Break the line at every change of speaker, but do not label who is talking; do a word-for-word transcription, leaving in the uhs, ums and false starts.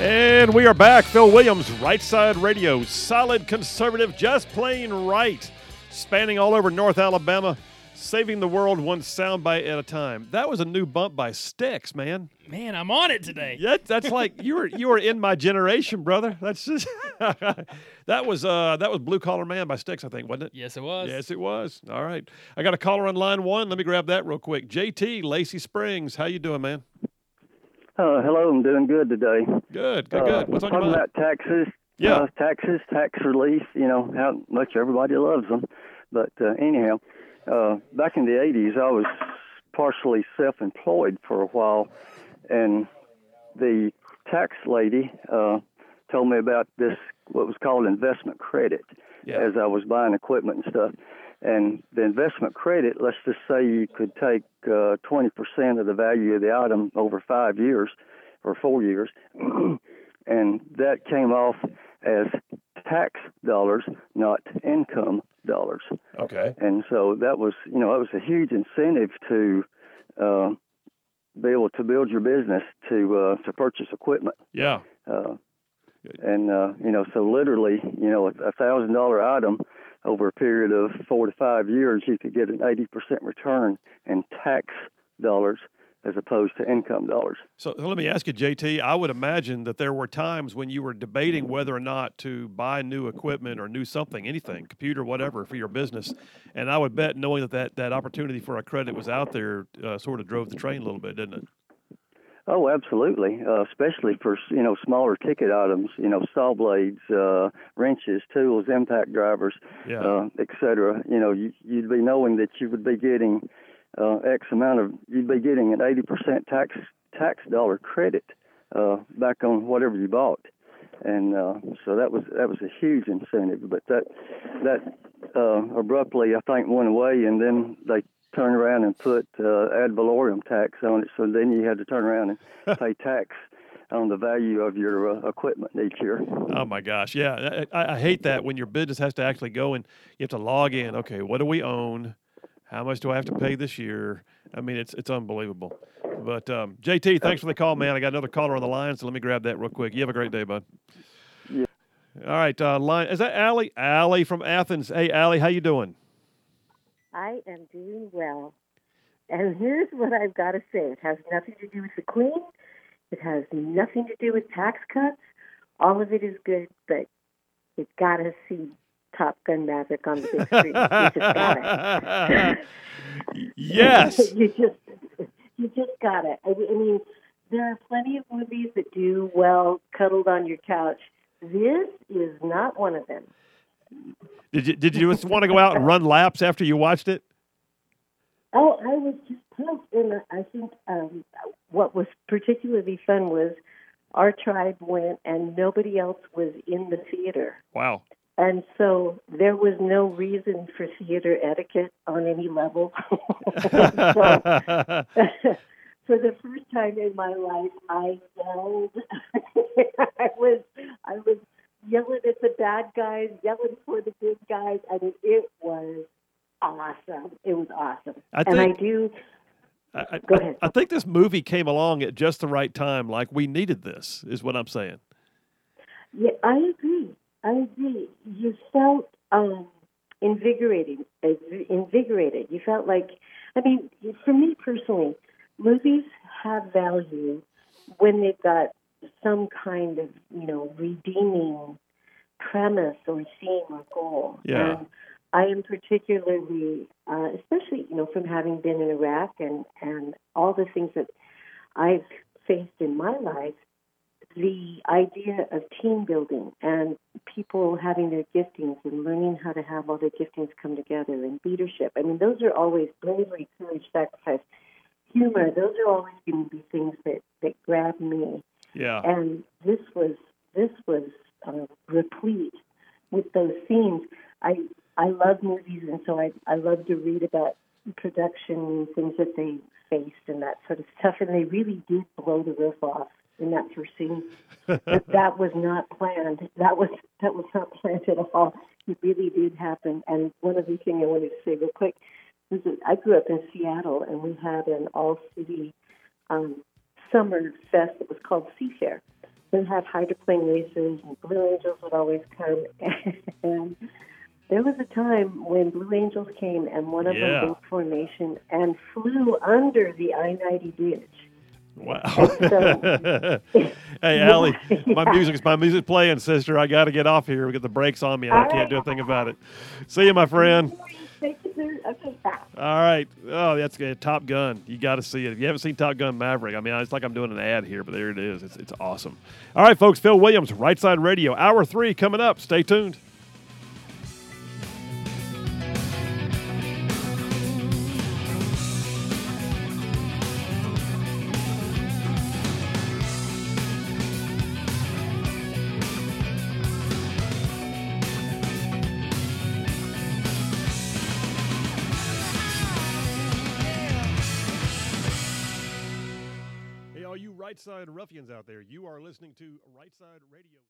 And we are back. Phil Williams, Right Side Radio. Solid conservative, just plain right. Spanning all over North Alabama, saving the world one soundbite at a time. That was a new bump by Styx, man.
Man, I'm on it today.
Yeah, that's like you were you were in my generation, brother. That's just that was uh that was Blue Collar Man by Styx, I think, wasn't it?
Yes, it was.
Yes, it was. All right, I got a caller on line one. Let me grab that real quick. J T, Lacey Springs, how you doing, man?
Uh, hello, I'm doing good today.
Good, good, good. What's
uh,
on your
mind?
mind?
Talking about taxes.
Yeah.
Uh, taxes, tax relief, you know, how much everybody loves them. But uh, anyhow, uh, back in the eighties, I was partially self-employed for a while, and the tax lady uh, told me about this, what was called investment credit,
Yeah.
as I was buying equipment and stuff. And the investment credit, let's just say you could take uh, twenty percent of the value of the item over five years or four years, and that came off as tax dollars, not income dollars.
Okay.
And so that was, you know, it was a huge incentive to uh, be able to build your business, to uh, to purchase equipment.
Yeah.
Uh, and, uh, you know, so literally, you know, a one thousand dollars item over a period of four to five years, you could get an eighty percent return in tax dollars as opposed to income dollars.
So let me ask you, J T, I would imagine that there were times when you were debating whether or not to buy new equipment or new something, anything, computer, whatever, for your business. And I would bet knowing that that, that opportunity for a credit was out there uh, sort of drove the train a little bit, didn't it?
Oh, absolutely, uh, especially for, you know, smaller ticket items, you know, saw blades, uh, wrenches, tools, impact drivers,
Yeah.
uh, et cetera. You know, you, you'd be knowing that you would be getting uh, X amount of, you'd be getting an eighty percent tax tax dollar credit uh, back on whatever you bought. And uh, so that was that was a huge incentive. But that, that uh, abruptly, I think, went away, and then they turn around and put uh, ad valorem tax on it, so then you had to turn around and pay tax on the value of your uh, equipment each year.
Oh, my gosh. Yeah, I, I hate that when your business has to actually go and you have to log in. Okay, what do we own? How much do I have to pay this year? I mean, it's it's unbelievable. But, um, J T, thanks for the call, man. I got another caller on the line, so let me grab that real quick. You have a great day, bud.
Yeah.
All right, uh, line. Is that Allie? Allie from Athens. Hey, Allie, how you doing?
I am doing well. And here's what I've got to say. It has nothing to do with the Queen. It has nothing to do with tax cuts. All of it is good, but you've got to see Top Gun Maverick on the big screen. You just got it.
Yes.
you just you just got it. I mean, there are plenty of movies that do well cuddled on your couch. This is not one of them.
Did you did you just want to go out and run laps after you watched it?
Oh, I was just pumped, and I think um, what was particularly fun was our tribe went, and nobody else was in the theater.
Wow.
And so there was no reason for theater etiquette on any level. So, for the first time in my life, I yelled. I was, I was yelling at the bad guys, yelling for the good guys. I mean, it was awesome. It was awesome.
I
and
think,
I do.
I, I,
Go ahead.
I think this movie came along at just the right time. Like we needed this, is what I'm saying.
Yeah, I agree. I agree. You felt um, invigorating, invigorated. You felt like, I mean, for me personally, movies have value when they've got some kind of, you know, redeeming premise or theme or goal.
Yeah.
And I am particularly, uh, especially, you know, from having been in Iraq and, and all the things that I've faced in my life, the idea of team building and people having their giftings and learning how to have all their giftings come together and leadership. I mean, those are always bravery, courage, sacrifice, humor. Those are always going to be things that, that grab me.
Yeah.
And this was this was uh, replete with those themes. I I love movies, and so I I love to read about production things that they faced and that sort of stuff. And they really did blow the roof off in that first scene. But that was not planned. That was that was not planned at all. It really did happen. And one other thing I wanted to say real quick was that I grew up in Seattle, and we had an all-city um, summer fest that was called Seafair. would have hydroplane races, and Blue Angels would always come. And there was a time when Blue Angels came, and one of
Yeah.
them broke formation and flew under the I ninety ditch.
Wow.
So-
Hey, Allie, my
Yeah.
music's my music's playing, sister. I got to get off here. We got the brakes on me, and I
All
can't
right.
do a thing about it. See you, my friend.
Okay, bye.
All right. Oh, that's good. Top Gun. You got to see it. If you haven't seen Top Gun Maverick, I mean, it's like I'm doing an ad here, but there it is. It's it's awesome. All right, folks. Phil Williams, Right Side Radio, Hour Three coming up. Stay tuned. Hey, all you Right Side ruffians out there, you are listening to Right Side Radio.